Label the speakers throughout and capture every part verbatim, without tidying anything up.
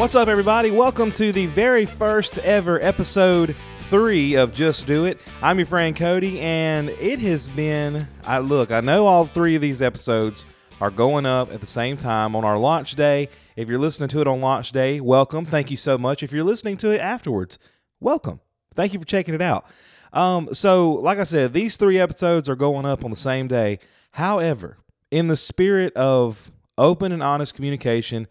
Speaker 1: What's up, everybody? Welcome to the very first ever episode three of Just Do It. I'm your friend Cody, and it has been, I look, I know all three of these episodes are going up at the same time on our launch day. If you're listening to it on launch day, welcome. Thank you so much. If you're listening to it afterwards, welcome. Thank you for checking it out. Um, so, like I said, these three episodes are going up on the same day. However, in the spirit of open and honest communication,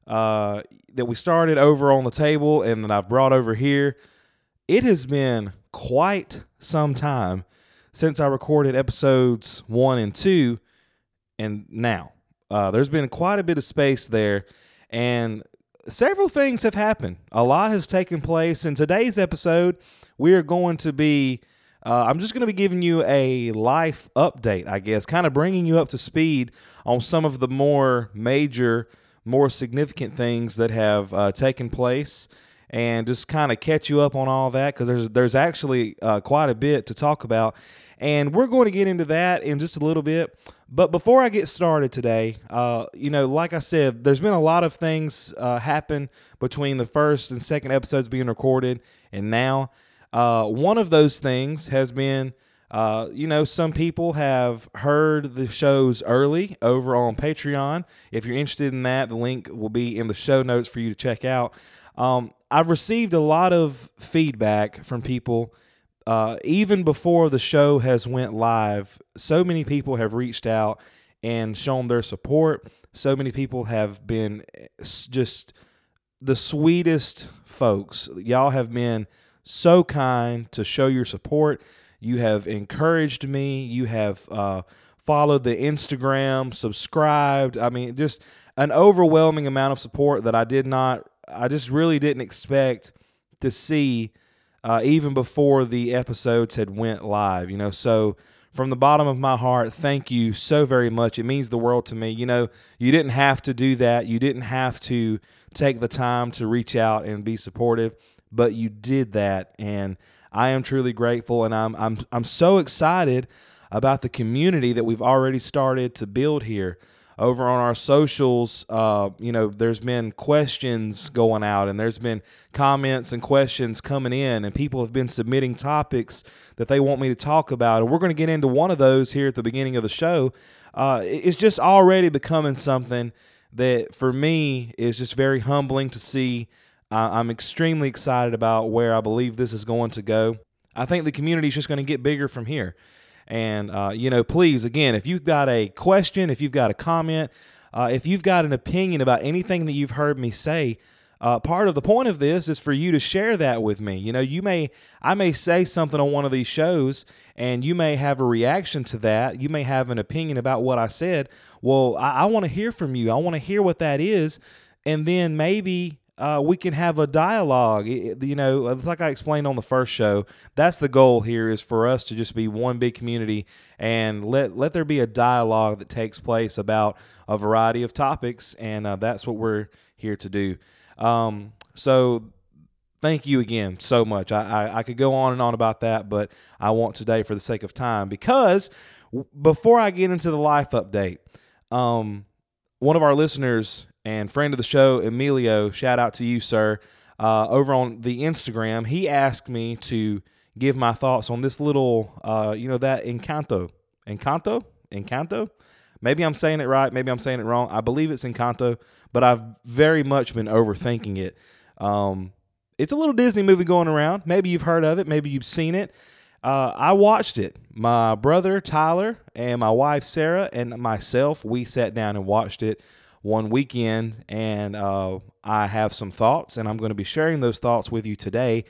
Speaker 1: uh, that we started over on the table and that I've brought over here, it has been quite some time since I recorded episodes one and two, and now uh, there's been quite a bit of space there, and several things have happened. A lot has taken place. In today's episode, we are going to be, uh, I'm just going to be giving you a life update, I guess, kind of bringing you up to speed on some of the more major more significant things that have uh, taken place, and just kind of catch you up on all that, because there's there's actually uh, quite a bit to talk about, and we're going to get into that in just a little bit. But before I get started today, uh, you know, like I said, there's been a lot of things uh, happen between the first and second episodes being recorded and now. Uh, one of those things has been, Uh, you know, some people have heard the shows early over on Patreon. If you're interested in that, the link will be in the show notes for you to check out. Um, I've received a lot of feedback from people, uh, even before the show has went live. So many people have reached out and shown their support. So many people have been just the sweetest folks. Y'all have been so kind to show your support. You have encouraged me. You have uh, followed the Instagram, subscribed. I mean, just an overwhelming amount of support that I did not, I just really didn't expect to see uh, even before the episodes had went live. You know, so from the bottom of my heart, thank you so very much. It means the world to me. You know, you didn't have to do that. You didn't have to take the time to reach out and be supportive, but you did that, and I am truly grateful, and I'm I'm I'm so excited about the community that we've already started to build here. Over on our socials, uh, you know, there's been questions going out, and there's been comments and questions coming in, and people have been submitting topics that they want me to talk about, and we're going to get into one of those here at the beginning of the show. Uh, it's just already becoming something that, for me, is just very humbling to see. I'm extremely excited about where I believe this is going to go. I think the community is just going to get bigger from here. And, uh, you know, please, again, if you've got a question, if you've got a comment, uh, if you've got an opinion about anything that you've heard me say, uh, part of the point of this is for you to share that with me. You know, you may, I may say something on one of these shows, and you may have a reaction to that. You may have an opinion about what I said. Well, I, I want to hear from you. I want to hear what that is. And then maybe Uh, we can have a dialogue. You know, like I explained on the first show, that's the goal here, is for us to just be one big community, and let let there be a dialogue that takes place about a variety of topics, and uh, that's what we're here to do. Um, so thank you again so much. I, I, I could go on and on about that, but I want today, for the sake of time, because w- before I get into the life update, um, one of our listeners and friend of the show, Emilio, shout out to you, sir, uh, over on the Instagram, he asked me to give my thoughts on this little, uh, you know, that Encanto. Encanto? Encanto? Maybe I'm saying it right. Maybe I'm saying it wrong. I believe it's Encanto, but I've very much been overthinking it. Um, it's a little Disney movie going around. Maybe you've heard of it. Maybe you've seen it. Uh, I watched it. My brother, Tyler, and my wife, Sarah, and myself, we sat down and watched it one weekend, and uh, I have some thoughts, and I'm going to be sharing those thoughts with you today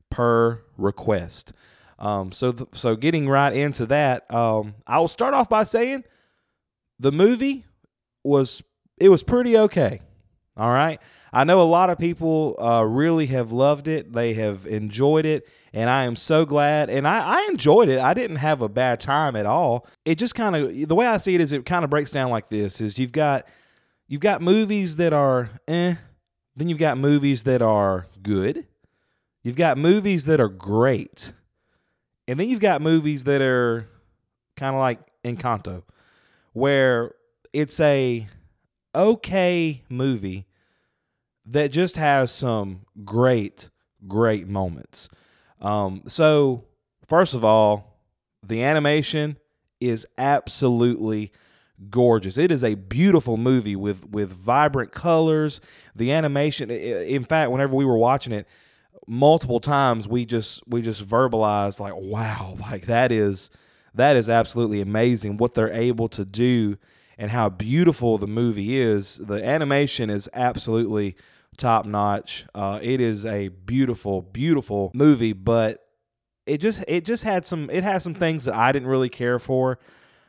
Speaker 1: per request. Um, so, th- so getting right into that, um, I will start off by saying the movie was, it was pretty okay. All right. I know a lot of people uh, really have loved it. They have enjoyed it, and I am so glad. And I, I enjoyed it. I didn't have a bad time at all. It just kind of, the way I see it is, it kind of breaks down like this: is you've got You've got movies that are eh, then you've got movies that are good, you've got movies that are great, and then you've got movies that are kind of like Encanto, where it's a okay movie that just has some great, great moments. Um, so, first of all, the animation is absolutely gorgeous. It is a beautiful movie with with vibrant colors. The animation, in fact, whenever we were watching it, multiple times we just we just verbalized like, wow, like that is that is absolutely amazing what they're able to do and how beautiful the movie is. The animation is absolutely top notch. Uh, it is a beautiful, beautiful movie, but it just it just had some it had some things that I didn't really care for.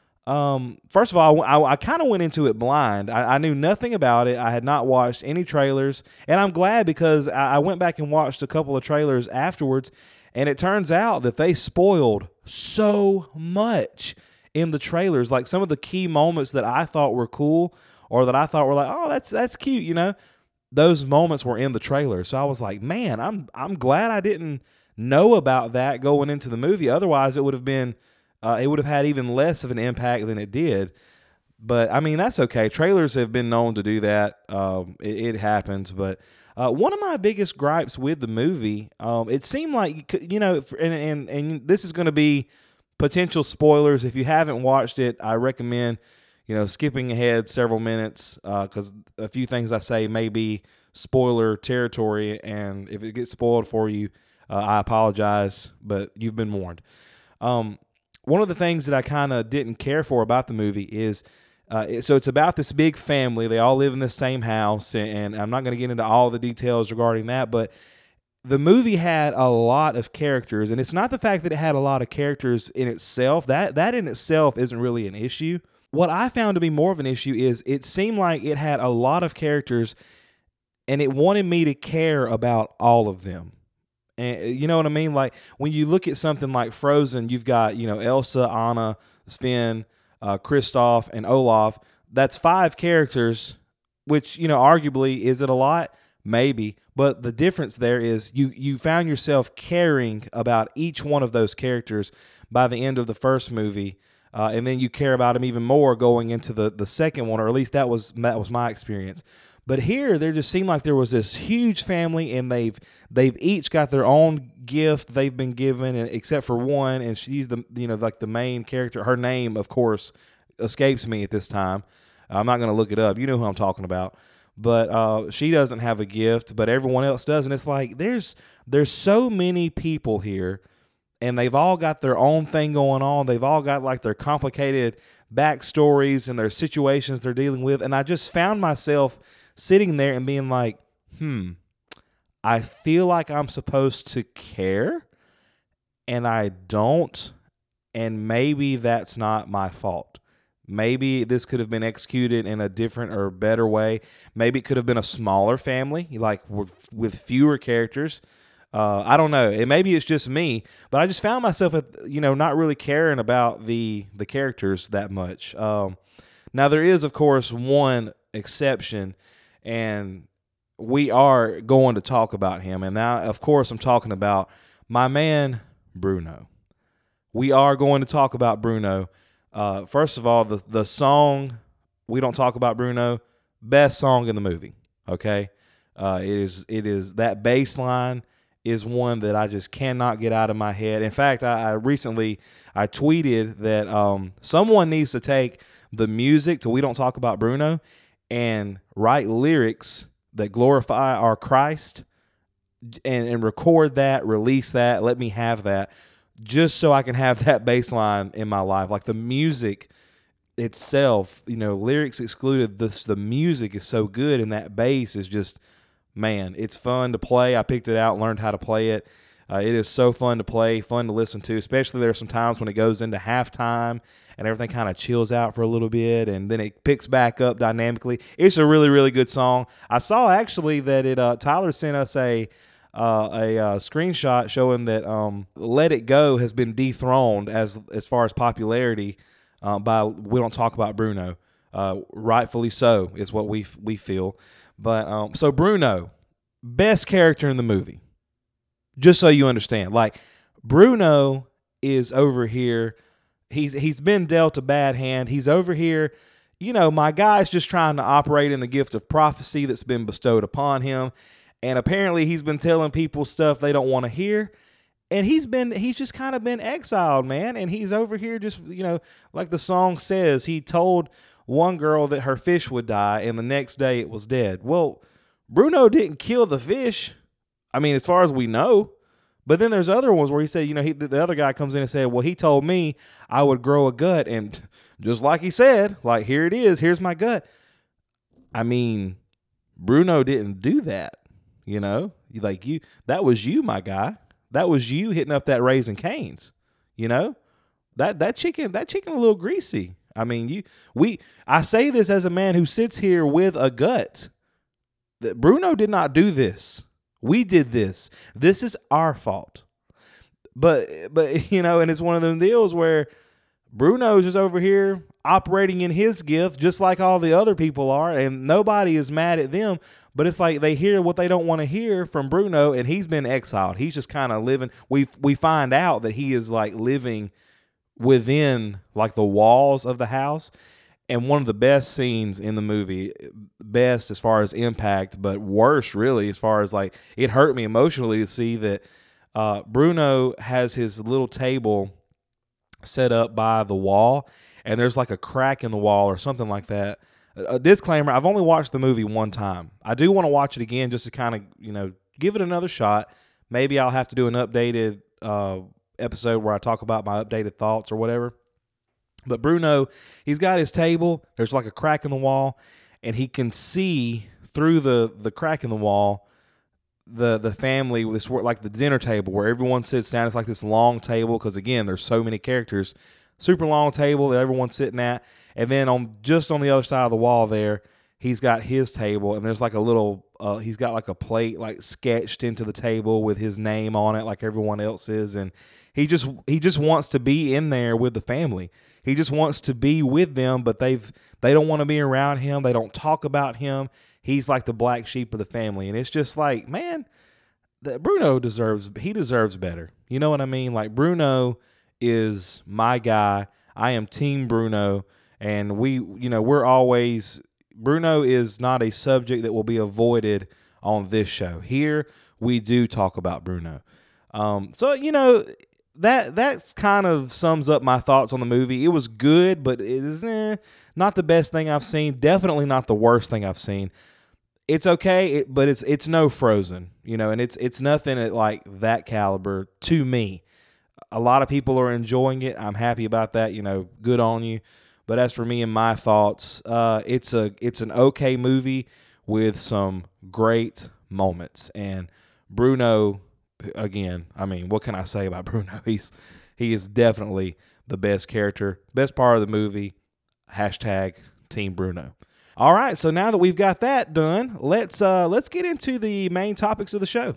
Speaker 1: Um, first of all, I, I kind of went into it blind. I, I knew nothing about it. I had not watched any trailers, and I'm glad because I, I went back and watched a couple of trailers afterwards, and it turns out that they spoiled so much in the trailers. Like some of the key moments that I thought were cool or that I thought were like, oh, that's that's cute, you know, those moments were in the trailer. So I was like, man, I'm I'm glad I didn't know about that going into the movie. Otherwise, it would have been Uh, it would have had even less of an impact than it did. But, I mean, that's okay. Trailers have been known to do that. Um, it, it happens. But uh, one of my biggest gripes with the movie, um, it seemed like, you know, and, and, and this is going to be potential spoilers. If you haven't watched it, I recommend, you know, skipping ahead several minutes because uh, a few things I say may be spoiler territory. And if it gets spoiled for you, uh, I apologize, but you've been warned. Um One of the things that I kind of didn't care for about the movie is, uh, so it's about this big family. They all live in the same house, and, and I'm not going to get into all the details regarding that, but the movie had a lot of characters, and it's not the fact that it had a lot of characters in itself. That, that in itself isn't really an issue. What I found to be more of an issue is it seemed like it had a lot of characters, and it wanted me to care about all of them. And you know what I mean? Like when you look at something like Frozen, you've got, you know, Elsa, Anna, Sven, uh, Kristoff, and Olaf. That's five characters, which, you know, arguably, is it a lot? Maybe. But the difference there is you, you found yourself caring about each one of those characters by the end of the first movie. Uh, and then you care about them even more going into the, the second one, or at least that was that was my experience. But here, there just seemed like there was this huge family, and they've they've each got their own gift they've been given, except for one, and she's the you know like the main character. Her name, of course, escapes me at this time. I'm not going to look it up. You know who I'm talking about. But uh, she doesn't have a gift, but everyone else does, and it's like there's there's so many people here, and they've all got their own thing going on. They've all got like their complicated backstories and their situations they're dealing with, and I just found myself sitting there and being like, hmm, I feel like I'm supposed to care, and I don't, and maybe that's not my fault. Maybe this could have been executed in a different or better way. Maybe it could have been a smaller family, like with, with fewer characters. Uh, I don't know. And maybe it's just me, but I just found myself, at, you know, not really caring about the the characters that much. Um, now, there is, of course, one exception, and we are going to talk about him. And now, of course, I'm talking about my man, Bruno. We are going to talk about Bruno. Uh, first of all, the, the song, We Don't Talk About Bruno, best song in the movie, okay? Uh, it is, it is that bass line is one that I just cannot get out of my head. In fact, I, I recently, I tweeted that um, someone needs to take the music to We Don't Talk About Bruno and write lyrics that glorify our Christ and, and record that, release that, let me have that, just so I can have that bass line in my life. Like the music itself, you know, lyrics excluded, this, the music is so good, and that bass is just, man, it's fun to play. I picked it out, learned how to play it. Uh, it is so fun to play, fun to listen to, especially there are some times when it goes into halftime and everything kind of chills out for a little bit, and then it picks back up dynamically. It's a really, really good song. I saw actually that it. Uh, Tyler sent us a uh, a uh, screenshot showing that um, "Let It Go" has been dethroned as as far as popularity uh, by We Don't Talk About Bruno. Uh, rightfully so is what we we feel. But um, so Bruno, best character in the movie. Just so you understand, like Bruno is over here. He's he's been dealt a bad hand. He's over here, you know, my guy's just trying to operate in the gift of prophecy that's been bestowed upon him. And apparently he's been telling people stuff they don't want to hear. And he's been, he's just kind of been exiled, man. And he's over here just, you know, like the song says, he told one girl that her fish would die and the next day it was dead. Well, Bruno didn't kill the fish. I mean, as far as we know. But then there's other ones where he said, you know, he, the other guy comes in and said, well, he told me I would grow a gut. And just like he said, like, here it is. Here's my gut. I mean, Bruno didn't do that. You know, like you, that was you, my guy. That was you hitting up that Raising Cane's. You know, that, that chicken, that chicken, a little greasy. I mean, you, we, I say this as a man who sits here with a gut. That Bruno did not do this. We did this. This is our fault. But, but, you know, and it's one of them deals where Bruno's just over here operating in his gift, just like all the other people are, and nobody is mad at them. But it's like they hear what they don't want to hear from Bruno, and he's been exiled. He's just kind of living. We we find out that he is like living within like the walls of the house. And one of the best scenes in the movie, best as far as impact, but worst really as far as like it hurt me emotionally to see that uh, Bruno has his little table set up by the wall, and there's like a crack in the wall or something like that. A disclaimer, I've only watched the movie one time. I do want to watch it again just to kind of, you know, give it another shot. Maybe I'll have to do an updated uh, episode where I talk about my updated thoughts or whatever. But Bruno, he's got his table. There's like a crack in the wall, and he can see through the, the crack in the wall the the family, this like the dinner table where everyone sits down. It's like this long table because, again, there's so many characters. Super long table that everyone's sitting at. And then on just on the other side of the wall there, he's got his table, and there's like a little, uh, he's got like a plate like sketched into the table with his name on it like everyone else is. And he just he just wants to be in there with the family. He just wants to be with them, but they've they don't want to be around him. They don't talk about him. He's like the black sheep of the family. And it's just like, man, the, Bruno deserves, he deserves better. You know what I mean? Like Bruno is my guy. I am Team Bruno. And we, you know, we're always, Bruno is not a subject that will be avoided on this show. Here, we do talk about Bruno. Um, so, you know, that that's kind of sums up my thoughts on the movie. It was good, but it is eh, not the best thing I've seen. Definitely not the worst thing I've seen. It's okay, it, but it's it's no Frozen, you know, and it's it's nothing at like that caliber to me. A lot of people are enjoying it. I'm happy about that. You know, good on you. But as for me and my thoughts, uh, it's a it's an okay movie with some great moments. And Bruno, again, I mean, what can I say about Bruno? He's he is definitely the best character, best part of the movie. Hashtag Team Bruno. All right, so now that we've got that done, let's uh, let's get into the main topics of the show.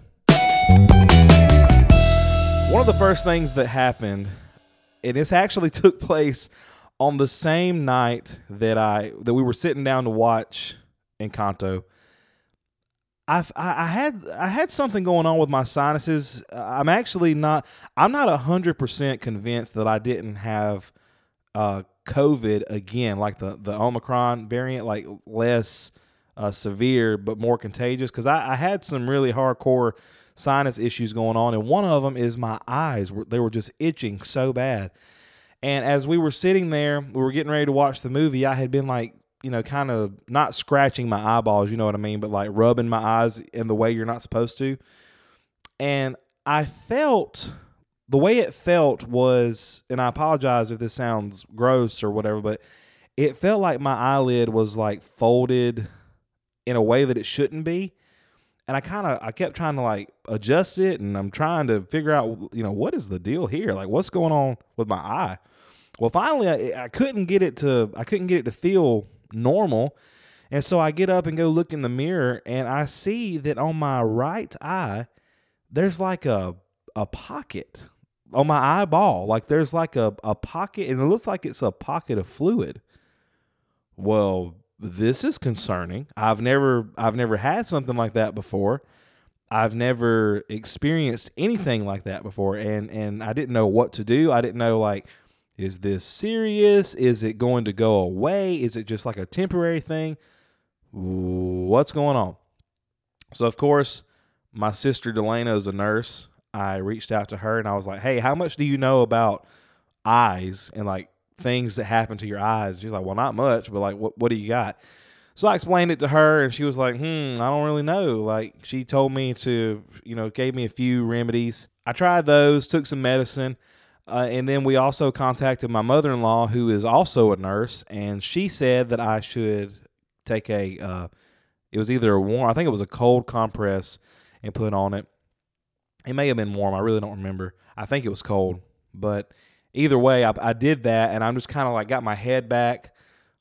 Speaker 1: One of the first things that happened, and this actually took place on the same night that I that we were sitting down to watch Encanto. I I had I had something going on with my sinuses. I'm actually not. I'm not a hundred percent convinced that I didn't have uh, COVID again, like the the Omicron variant, like less uh, severe but more contagious. Because I, I had some really hardcore sinus issues going on, and one of them is my eyes. They were just itching so bad. And as we were sitting there, we were getting ready to watch the movie. I had been like, you know, kind of not scratching my eyeballs, you know what I mean, but like rubbing my eyes in the way you're not supposed to. And I felt, the way it felt was, and I apologize if this sounds gross or whatever, but it felt like my eyelid was like folded in a way that it shouldn't be. And I kind of, I kept trying to like adjust it, and I'm trying to figure out, you know, what is the deal here? Like, what's going on with my eye? Well, finally, I, I couldn't get it to, I couldn't get it to feel normal. And so I get up and go look in the mirror, and I see that on my right eye, there's like a, a pocket on my eyeball. Like there's like a, a pocket, and it looks like it's a pocket of fluid. Well, this is concerning. I've never, I've never had something like that before. I've never experienced anything like that before. And, and I didn't know what to do. I didn't know like, Is this serious? Is it going to go away? Is it just like a temporary thing? What's going on? So, of course, my sister Delana is a nurse. I reached out to her and I was like, hey, how much do you know about eyes and like things that happen to your eyes? She's like, well, not much, but like, what, what do you got? So I explained it to her and she was like, hmm, I don't really know. Like, she told me to, you know, gave me a few remedies. I tried those, took some medicine. Uh, and then we also contacted my mother-in-law, who is also a nurse, and she said that I should take a, uh, it was either a warm, I think it was a cold compress and put on it. It may have been warm. I really don't remember. I think it was cold. But either way, I, I did that, and I'm just kind of like got my head back,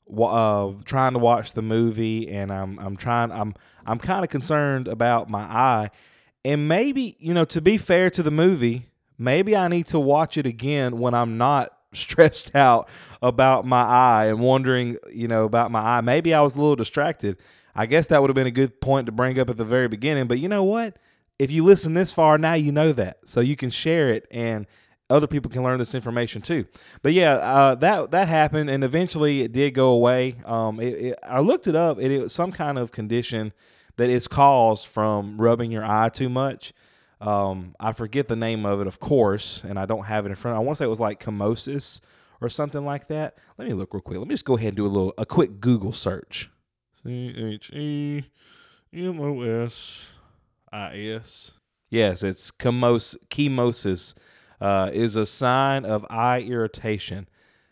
Speaker 1: uh, trying to watch the movie, and I'm I'm trying. I'm I'm kind of concerned about my eye, and maybe, you know, to be fair to the movie, maybe I need to watch it again when I'm not stressed out about my eye and wondering, you know, about my eye. Maybe I was a little distracted. I guess that would have been a good point to bring up at the very beginning. But you know what? If you listen this far, now you know that. So you can share it and other people can learn this information too. But yeah, uh, that that happened, and eventually it did go away. Um, it, it, I looked it up. It, it was some kind of condition that is caused from rubbing your eye too much. Um, I forget the name of it, of course, and I don't have it in front. I want to say it was like chemosis or something like that. Let me look real quick. Let me just go ahead and do a little a quick Google search. C H E M O S I S. Yes, it's chemos- chemosis. Uh, is a sign of eye irritation.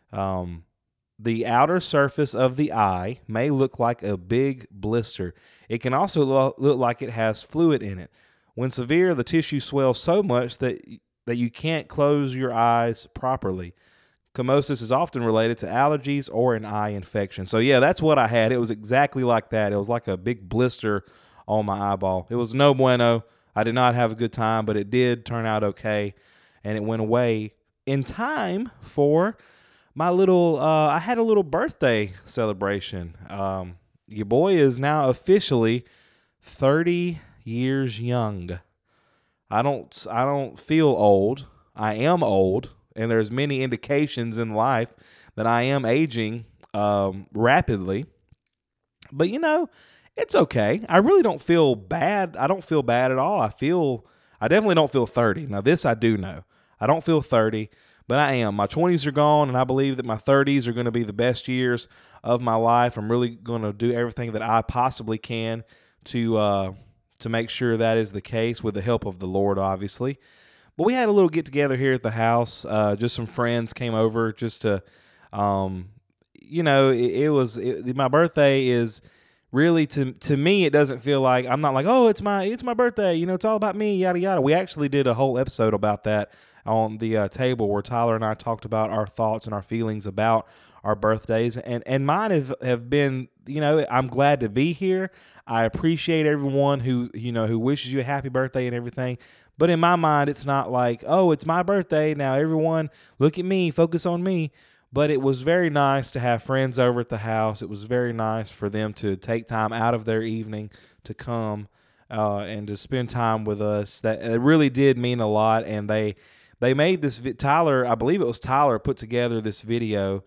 Speaker 1: Um, the outer surface of the eye may look like a big blister. It can also lo- look like it has fluid in it. When severe, the tissue swells so much that that you can't close your eyes properly. Chemosis is often related to allergies or an eye infection. So yeah, that's what I had. It was exactly like that. It was like a big blister on my eyeball. It was no bueno. I did not have a good time, but it did turn out okay. And it went away in time for my little, uh, I had a little birthday celebration. Um, your boy is now officially thirty years young. I don't, I don't feel old. I am old, and there's many indications in life that I am aging um, rapidly. But, you know, it's okay. I really don't feel bad. I don't feel bad at all. I feel, I definitely don't feel thirty. Now, this I do know. I don't feel thirty, but I am. My twenties are gone, and I believe that my thirties are going to be the best years of my life. I'm really going to do everything that I possibly can to uh, to make sure that is the case, with the help of the Lord, obviously. But we had a little get-together here at the house. Uh, just some friends came over just to, um, you know, it, it was it, my birthday is really, to to me, it doesn't feel like, I'm not like, oh, it's my it's my birthday, you know, it's all about me, yada yada. We actually did a whole episode about that on the uh, table, where Tyler and I talked about our thoughts and our feelings about our birthdays, and and mine have, have been, you know, I'm glad to be here. I appreciate everyone who, you know, who wishes you a happy birthday and everything. But in my mind, it's not like, oh, it's my birthday now, everyone look at me, focus on me. But it was very nice to have friends over at the house. It was very nice for them to take time out of their evening to come uh, and to spend time with us. That it really did mean a lot. And they they made this, Tyler, I believe it was Tyler, put together this video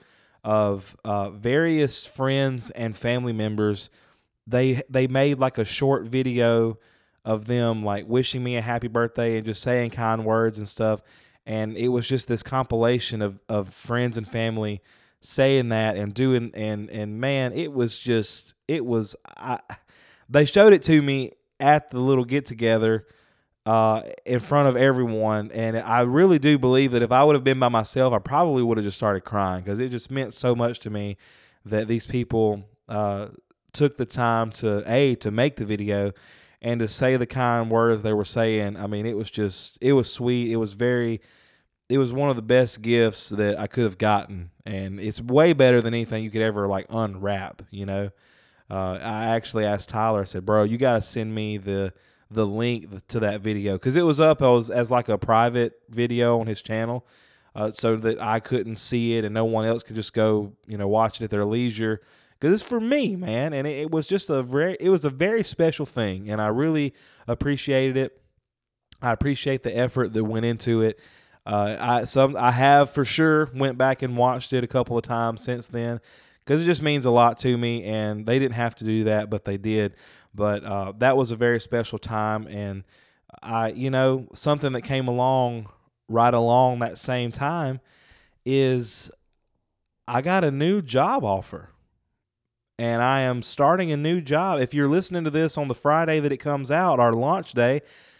Speaker 1: of uh, various friends and family members. They they made like a short video of them like wishing me a happy birthday and just saying kind words and stuff. And it was just this compilation of, of friends and family saying that and doing, and, and man, it was just, it was, I, they showed it to me at the little get together uh, in front of everyone. And I really do believe that if I would have been by myself, I probably would have just started crying, because it just meant so much to me that these people uh, took the time to, A, to make the video, and to say the kind words they were saying. I mean, it was just, it was sweet. It was very, it was one of the best gifts that I could have gotten. And it's way better than anything you could ever like unwrap, you know. Uh, I actually asked Tyler, I said, bro, you got to send me the the link to that video, because it was up as, as like a private video on his channel, uh, so that I couldn't see it and no one else could just go, you know, watch it at their leisure. Because it's for me, man, and it, it was just a very, it was a very special thing, and I really appreciated it. I appreciate the effort that went into it. Uh, I some I have for sure went back and watched it a couple of times since then because it just means a lot to me, and they didn't have to do that, but they did. But uh, that was a very special time, and I, you know, something that came along right along that same time is I got a new job offer. And I am starting a new job. If you're listening to this on the Friday that it comes out, our launch day,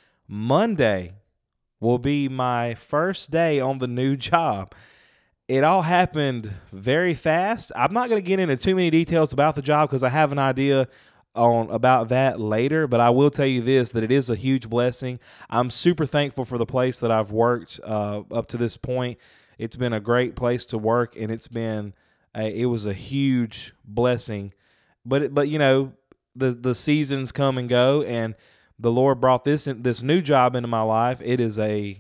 Speaker 1: Monday will be my first day on the new job. It all happened very fast. I'm not going to get into too many details about the job because I have an idea on about that later, but I will tell you this, that it is a huge blessing. I'm super thankful for the place that I've worked uh, up to this point. It's been a great place to work, and it's been a, it was a huge blessing. But it, but you know, the the seasons come and go, and the Lord brought this in, this new job into my life. It is a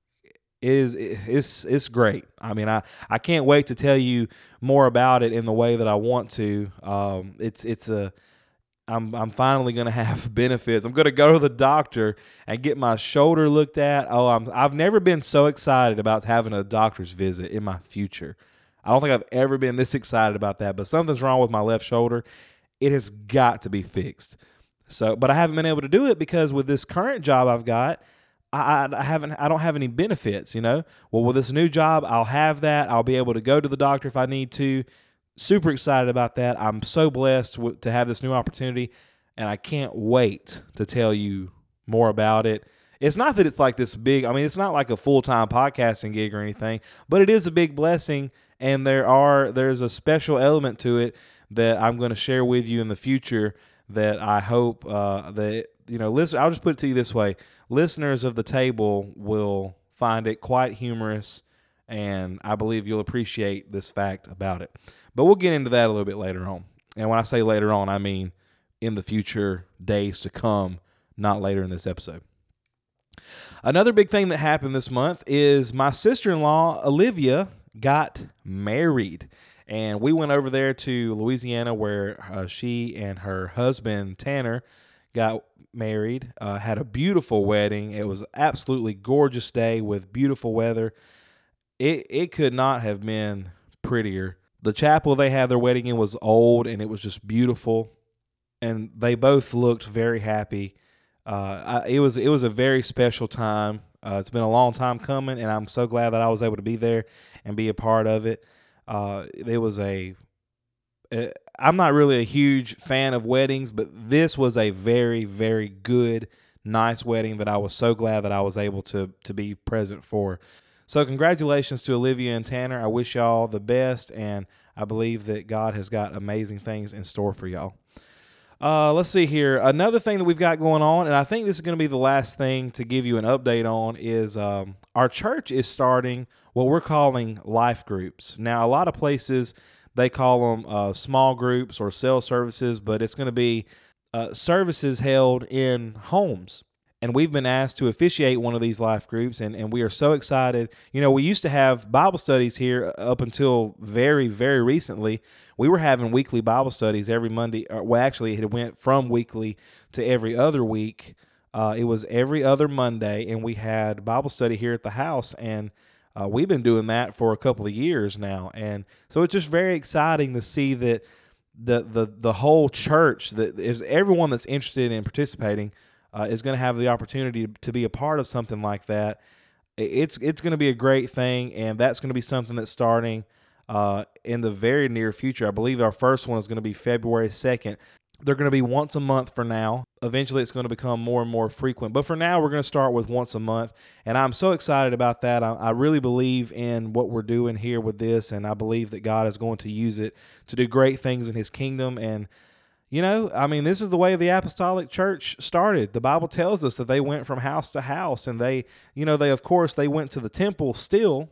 Speaker 1: it is it's it's great. I mean, I, I can't wait to tell you more about it in the way that I want to. Um, it's it's a I'm I'm finally going to have benefits. I'm going to go to the doctor and get my shoulder looked at. Oh, I'm I've never been so excited about having a doctor's visit in my future. I don't think I've ever been this excited about that, but something's wrong with my left shoulder. It has got to be fixed. So, but I haven't been able to do it because with this current job I've got, I, I haven't I don't have any benefits, you know. Well, with this new job, I'll have that. I'll be able to go to the doctor if I need to. Super excited about that. I'm so blessed w- to have this new opportunity, and I can't wait to tell you more about it. It's not that it's like this big, I mean, it's not like a full-time podcasting gig or anything, but it is a big blessing, and there are there's a special element to it that I'm going to share with you in the future that I hope uh, that, you know, listen, I'll just put it to you this way. Listeners of the table will find it quite humorous, and I believe you'll appreciate this fact about it. But we'll get into that a little bit later on. And when I say later on, I mean in the future days to come, not later in this episode. Another big thing that happened this month is my sister-in-law, Olivia, got married. And we went over there to Louisiana where uh, she and her husband, Tanner, got married, uh, had a beautiful wedding. It was an absolutely gorgeous day with beautiful weather. It it could not have been prettier. The chapel they had their wedding in was old, and it was just beautiful. And they both looked very happy. Uh, I, it was it was a very special time. Uh, it's been a long time coming, and I'm so glad that I was able to be there and be a part of it. Uh, it was a. a I'm not really a huge fan of weddings, but this was a very, very good, nice wedding that I was so glad that I was able to to be present for. So congratulations to Olivia and Tanner. I wish y'all the best, and I believe that God has got amazing things in store for y'all. Uh, let's see here. Another thing that we've got going on, and I think this is going to be the last thing to give you an update on, is um, our church is starting what we're calling life groups. Now, a lot of places, they call them uh, small groups or cell services, but it's going to be uh, services held in homes. And we've been asked to officiate one of these life groups, and, and we are so excited. You know, we used to have Bible studies here up until very, very recently. We were having weekly Bible studies every Monday. Or, well, actually, it went from weekly to every other week. Uh, it was every other Monday, and we had Bible study here at the house, and uh, we've been doing that for a couple of years now. And so it's just very exciting to see that the the the whole church, that is everyone that's interested in participating, Uh, is going to have the opportunity to be a part of something like that. It's it's going to be a great thing, and that's going to be something that's starting uh, in the very near future. I believe our first one is going to be February second. They're going to be once a month for now. Eventually, it's going to become more and more frequent. But for now, we're going to start with once a month, and I'm so excited about that. I, I really believe in what we're doing here with this, and I believe that God is going to use it to do great things in His kingdom. And you know, I mean, this is the way the apostolic church started. The Bible tells us that they went from house to house, and they, you know, they, of course, they went to the temple still,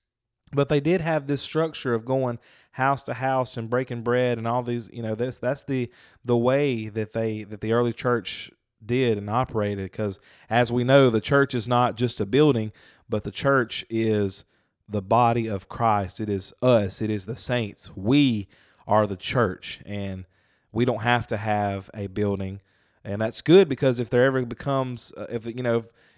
Speaker 1: but they did have this structure of going house to house and breaking bread and all these, you know, this, that's the, the way that they, that the early church did and operated. Because as we know, the church is not just a building, but the church is the body of Christ. It is us. It is the saints. We are the church, and we don't have to have a building, and that's good, because if there ever becomes, uh, if you know, if,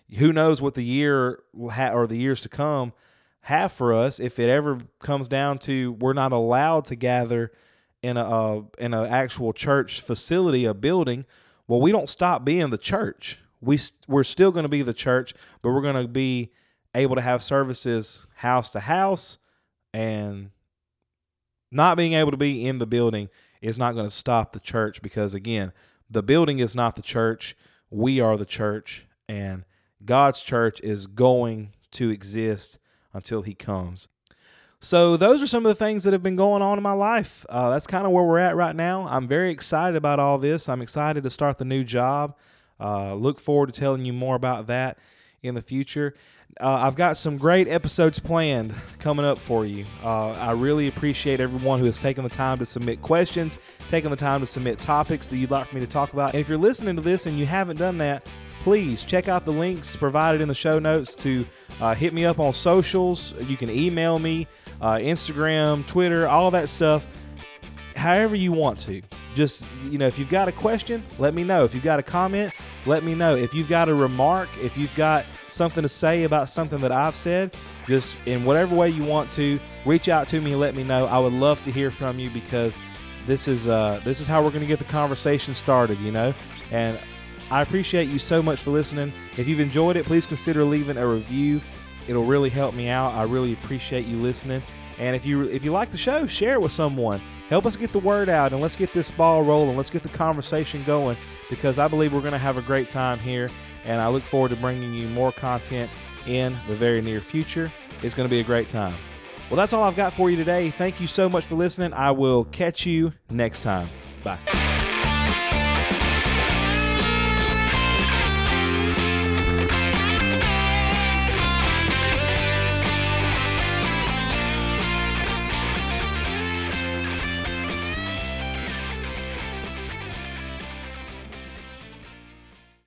Speaker 1: who knows what the year will ha- or the years to come have for us if it ever comes down to we're not allowed to gather in a uh, in an actual church facility, a building. Well, we don't stop being the church. We st- we're still going to be the church, but we're going to be able to have services house to house, and not being able to be in the building is not going to stop the church, because again, the building is not the church. We are the church, and God's church is going to exist until he comes. So those are some of the things that have been going on in my life. Uh, that's kind of where we're at right now. I'm very excited about all this. I'm excited to start the new job. Uh, look forward to telling you more about that in the future. Uh, I've got some great episodes planned coming up for you. Uh, I really appreciate everyone who has taken the time to submit questions, taken the time to submit topics that you'd like for me to talk about. And if you're listening to this and you haven't done that, please check out the links provided in the show notes to uh, hit me up on socials. You can email me, uh, Instagram, Twitter, all that stuff, however you want to. Just, you know, if you've got a question, let me know. If you've got a comment, let me know. If you've got a remark, if you've got something to say about something that I've said, just in whatever way you want to, reach out to me and let me know. I would love to hear from you, because this is uh, this is how we're going to get the conversation started, you know. And I appreciate you so much for listening. If you've enjoyed it, please consider leaving a review. It'll really help me out. I really appreciate you listening. And if you if you like the show, share it with someone. Help us get the word out, and let's get this ball rolling. Let's get the conversation going, because I believe we're going to have a great time here, and I look forward to bringing you more content in the very near future. It's going to be a great time. Well, that's all I've got for you today. Thank you so much for listening. I will catch you next time. Bye.